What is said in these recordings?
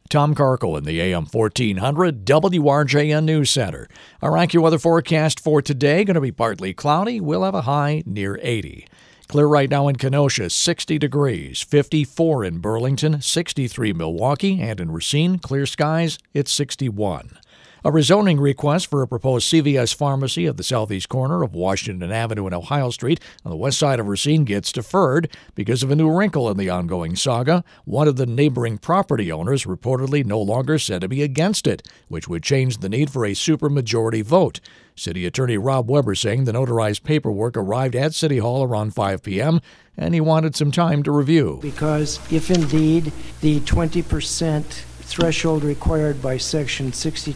Tom Carkle in the AM 1400 WRJN News Center. Our AccuWeather forecast for today going to be partly cloudy. We'll have a high near 80. Clear right now in Kenosha, 60 degrees, 54 in Burlington, 63 Milwaukee, and in Racine, clear skies, it's 61. A rezoning request for a proposed CVS pharmacy at the southeast corner of Washington Avenue and Ohio Street on the west side of Racine gets deferred because of a new wrinkle in the ongoing saga. One of the neighboring property owners reportedly no longer said to be against it, which would change the need for a supermajority vote. City Attorney Rob Weber saying the notarized paperwork arrived at City Hall around 5 p.m., and he wanted some time to review. Because if indeed the 20% threshold required by Section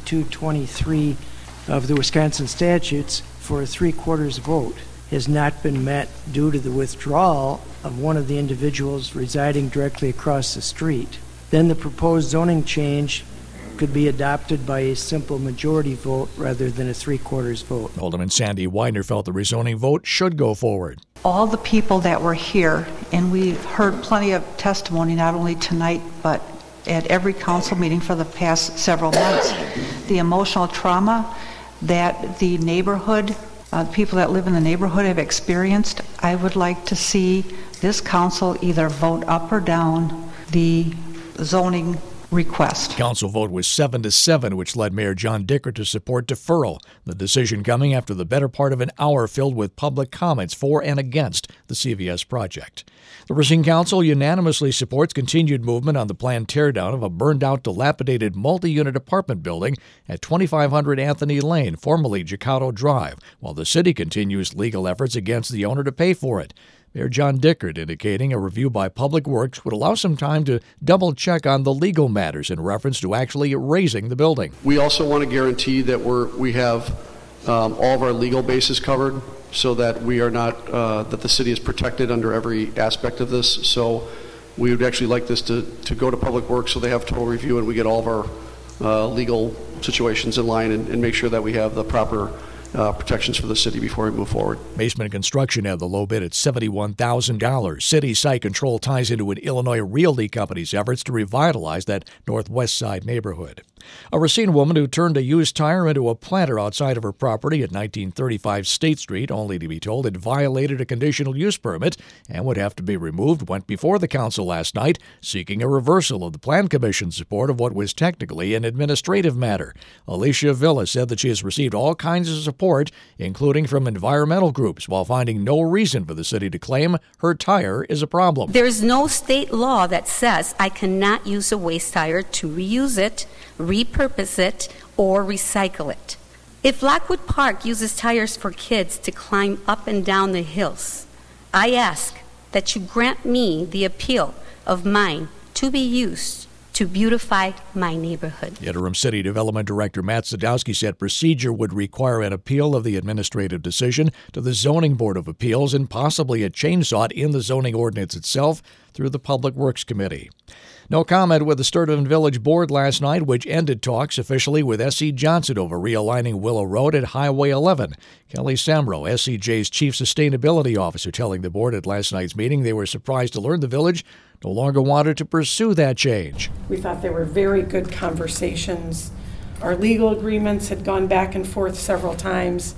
6223 of the Wisconsin statutes for a three-quarters vote has not been met due to the withdrawal of one of the individuals residing directly across the street, then the proposed zoning change could be adopted by a simple majority vote rather than a three-quarters vote. Alderman Sandy Widener felt the rezoning vote should go forward. All the people that were here, and we've heard plenty of testimony not only tonight but at every council meeting for the past several months, the emotional trauma that the neighborhood, people that live in the neighborhood have experienced, I would like to see this council either vote up or down the zoning request. Council vote was 7-7, which led Mayor John Dicker to support deferral. The decision coming after the better part of an hour filled with public comments for and against the CVS project. The Racine Council unanimously supports continued movement on the planned teardown of a burned-out, dilapidated multi-unit apartment building at 2500 Anthony Lane, formerly Jacato Drive, while the city continues legal efforts against the owner to pay for it. Mayor John Dickert indicating a review by Public Works would allow some time to double-check on the legal matters in reference to actually raising the building. We also want to guarantee that we have all of our legal bases covered so that we are not, that the city is protected under every aspect of this. So we would actually like this to go to Public Works so they have total review and we get all of our legal situations in line and make sure that we have the proper protections for the city before we move forward. Basement Construction had the low bid at $71,000. City site control ties into an Illinois Realty Company's efforts to revitalize that northwest side neighborhood. A Racine woman who turned a used tire into a planter outside of her property at 1935 State Street, only to be told it violated a conditional use permit and would have to be removed, went before the council last night seeking a reversal of the Plan Commission's support of what was technically an administrative matter. Alicia Villa said that she has received all kinds of support, including from environmental groups, while finding no reason for the city to claim her tire is a problem. There's no state law that says I cannot use a waste tire to reuse it, repurpose it, or recycle it. If Lockwood Park uses tires for kids to climb up and down the hills, I ask that you grant me the appeal of mine to be used to beautify my neighborhood. Interim City Development Director Matt Sadowski said procedure would require an appeal of the administrative decision to the Zoning Board of Appeals and possibly a change sought in the zoning ordinance itself through the Public Works Committee. No comment with the Sturtevant Village Board last night, which ended talks officially with S.C. Johnson over realigning Willow Road at Highway 11. Kelly Samro, SCJ's Chief Sustainability Officer, telling the board at last night's meeting they were surprised to learn the village no longer wanted to pursue that change. We thought they were very good conversations. Our legal agreements had gone back and forth several times.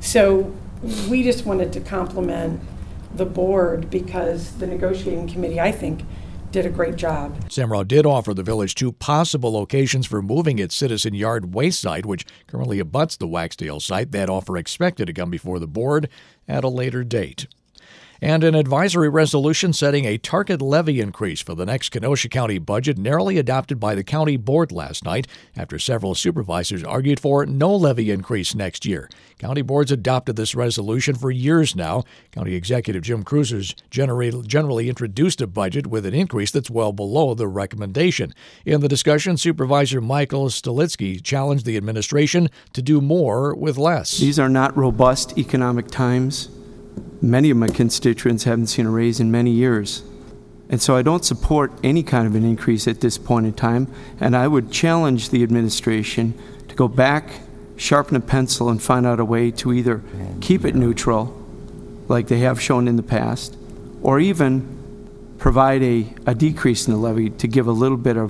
So we just wanted to compliment the board because the negotiating committee, I think, did a great job. Samrow did offer the village two possible locations for moving its Citizen Yard waste site, which currently abuts the Waxdale site. That offer expected to come before the board at a later date. And an advisory resolution setting a target levy increase for the next Kenosha County budget narrowly adopted by the county board last night after several supervisors argued for no levy increase next year. County boards adopted this resolution for years now. County Executive Jim Cruiser's generally introduced a budget with an increase that's well below the recommendation. In the discussion, Supervisor Michael Stolitsky challenged the administration to do more with less. These are not robust economic times. Many of my constituents haven't seen a raise in many years. And so I don't support any kind of an increase at this point in time. And I would challenge the administration to go back, sharpen a pencil, and find out a way to either keep it neutral, like they have shown in the past, or even provide a decrease in the levy to give a little bit of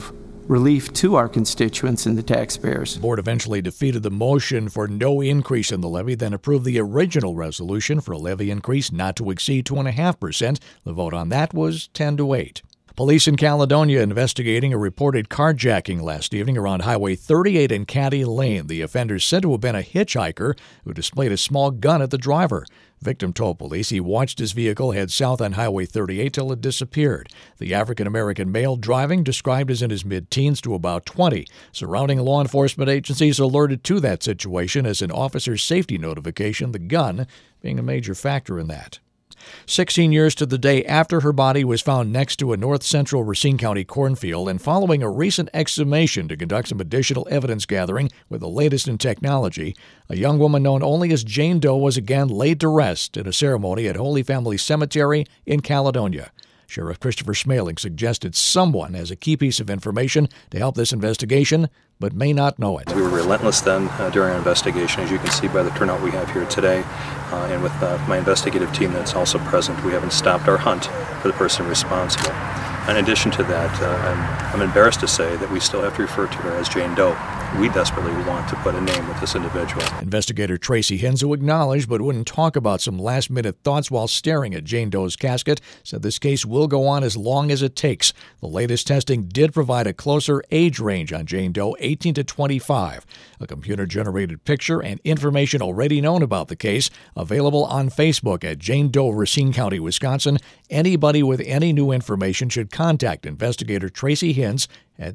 relief to our constituents and the taxpayers. The board eventually defeated the motion for no increase in the levy, then approved the original resolution for a levy increase not to exceed 2.5%. The vote on that was 10-8. Police in Caledonia investigating a reported carjacking last evening around Highway 38 in Caddy Lane. The offender said to have been a hitchhiker who displayed a small gun at the driver. Victim told police he watched his vehicle head south on Highway 38 till it disappeared. The African-American male driving, described as in his mid-teens to about 20. Surrounding law enforcement agencies alerted to that situation as an officer's safety notification, the gun being a major factor in that. 16 years to the day after her body was found next to a north-central Racine County cornfield, and following a recent exhumation to conduct some additional evidence gathering with the latest in technology, a young woman known only as Jane Doe was again laid to rest in a ceremony at Holy Family Cemetery in Caledonia. Sheriff Christopher Smaling suggested someone has a key piece of information to help this investigation, but may not know it. We were relentless then during our investigation, as you can see by the turnout we have here today. And with my investigative team that's also present, we haven't stopped our hunt for the person responsible. In addition to that, I'm embarrassed to say that we still have to refer to her as Jane Doe. We desperately want to put a name with this individual. Investigator Tracy Henzo acknowledged but wouldn't talk about some last-minute thoughts while staring at Jane Doe's casket, said this case will go on as long as it takes. The latest testing did provide a closer age range on Jane Doe, 18 to 25. A computer-generated picture and information already known about the case available on Facebook at Jane Doe, Racine County, Wisconsin. Anybody with any new information should contact Investigator Tracy Hintz at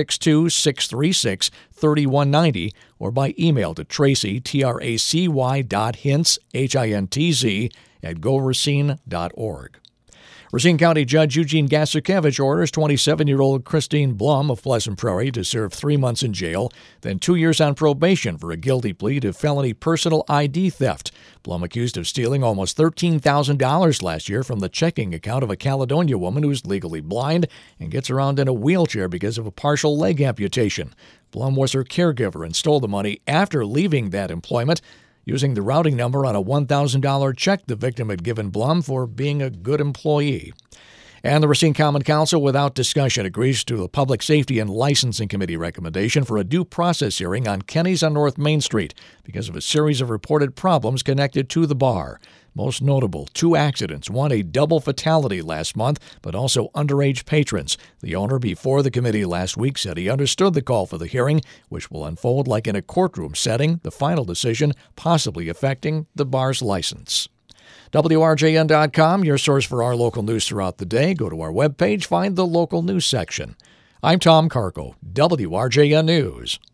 262-636-3190 or by email to Tracy, tracy.hintz, Hintz, at goracine.org. Racine County Judge Eugene Gasarkevich orders 27-year-old Christine Blum of Pleasant Prairie to serve 3 months in jail, then 2 years on probation for a guilty plea to felony personal ID theft. Blum accused of stealing almost $13,000 last year from the checking account of a Caledonia woman who's legally blind and gets around in a wheelchair because of a partial leg amputation. Blum was her caregiver and stole the money after leaving that employment, using the routing number on a $1,000 check the victim had given Blum for being a good employee. And the Racine Common Council, without discussion, agrees to the Public Safety and Licensing Committee recommendation for a due process hearing on Kenny's on North Main Street because of a series of reported problems connected to the bar. Most notable, 2 accidents, one a double fatality last month, but also underage patrons. The owner before the committee last week said he understood the call for the hearing, which will unfold like in a courtroom setting, the final decision possibly affecting the bar's license. WRJN.com, your source for our local news throughout the day. Go to our webpage, find the local news section. I'm Tom Carco, WRJN News.